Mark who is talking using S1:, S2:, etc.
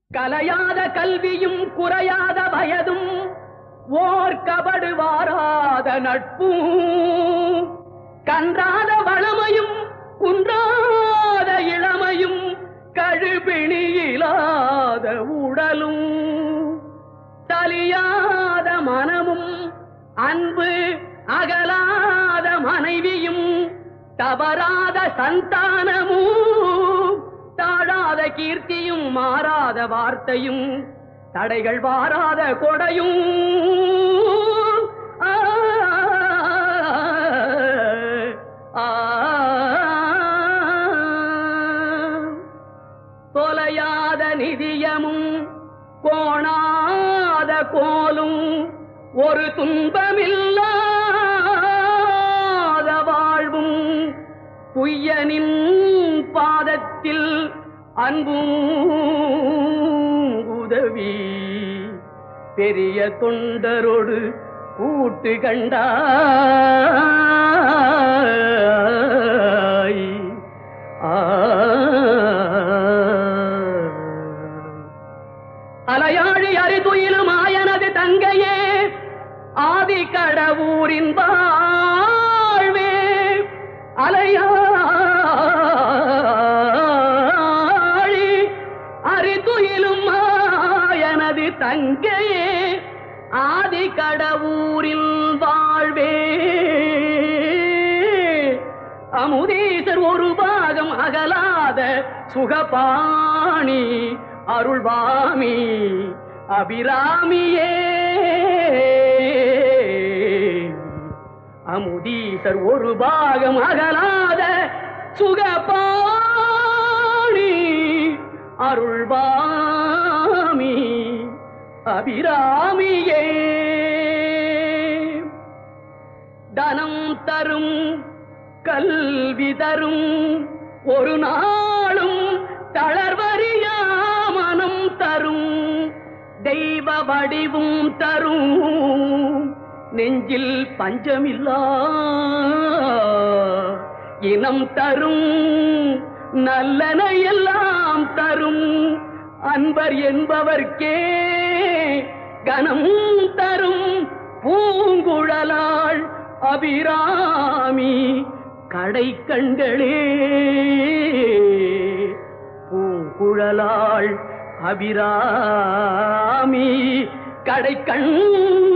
S1: கலையாத கல்வியும் குறையாத வயதும் ஓர் கபடு வாராத நட்பும் கன்றாத வளமையும் குன்றாத இளமையும் கழுபிணியிலாத உடலும் தலியாத மனமும் அன்பு அகலாத மனைவியும் தவறாத சந்தானமும் தாழாத கீர்த்தியும் மாறாத வார்த்தையும் தடைகள் வாராத கொடையும் தொலையாத நிதியமும் கோணாத கோலும் ஒரு துன்பமில்லாத வாழ்வும் புய்யனின் பாதத்தில் அன்பும் உதவி பெரிய தொண்டரோடு கூட்டு கண்டாய் அலையாழி அறிதுயிலும் ஆயனது தங்கையே ஆதி கடவுரின் வாழ்வே அலையாழி அறிதுயிலும் ஆயனது தங்கையே ஆதி கடவுரின் வாழ்வே அமுதீசர் ஒரு பாகம் அகலாத சுகபாணி அருள்வாமி அபிராமியே அமுதீசர் ஒரு பாகம் அகலாத சுகபாணி அருள்வாமி அபிராமியே தனம் தரும் கல்வி தரும் ஒரு நாளும் தளர்வறியா மனம் தரும் தெய்வ வடிவும் தரும் நெஞ்சில் பஞ்சமில்லா இனம் தரும் நல்லன எல்லாம் தரும் அன்பர் என்பவர்க்கே கனம் தரும் பூங்குழலாள் அபிராமி கடை கண்களே பூங்குழலாள் அபிராமி கடை கண்